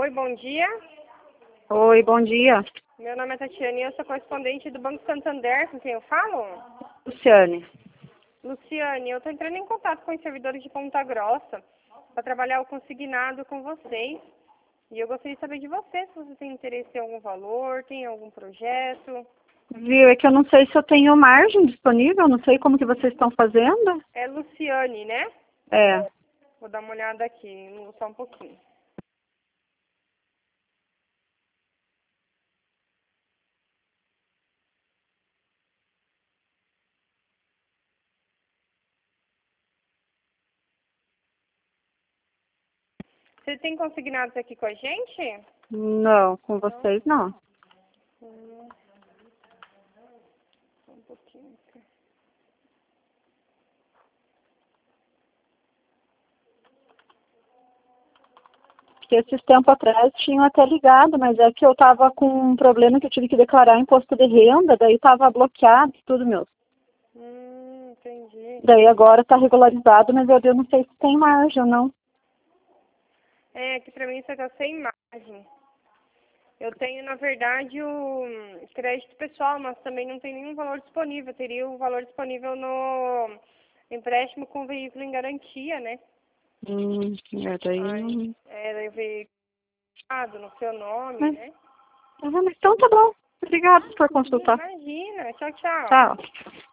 Oi, bom dia. Oi, bom dia. Meu nome é Tatiane e eu sou correspondente do Banco Santander, com quem eu falo? Luciane. Luciane, eu estou entrando em contato com os servidores de Ponta Grossa para trabalhar o consignado com vocês. E eu gostaria de saber de você, se você tem interesse em algum valor, tem algum projeto. Viu, é que eu não sei se eu tenho margem disponível, não sei como que vocês estão fazendo. É Luciane, né? É. Vou dar uma olhada aqui, só um pouquinho. Você tem consignados aqui com a gente? Não, com vocês não. Só um pouquinho. Porque esses tempos atrás tinham até ligado, mas é que eu tava com um problema que eu tive que declarar imposto de renda, daí tava bloqueado tudo meu. Entendi. Daí agora tá regularizado, mas eu não sei se tem margem ou não. É, que pra mim você tá sem margem. Eu tenho, na verdade, o crédito pessoal, mas também não tem nenhum valor disponível. Teria o valor disponível no empréstimo com veículo em garantia, né? Daí Aí, não... daí o veículo no seu nome, Mas, né? mas então tá bom. Obrigada por consultar. Imagina. Tchau, tchau. Tchau.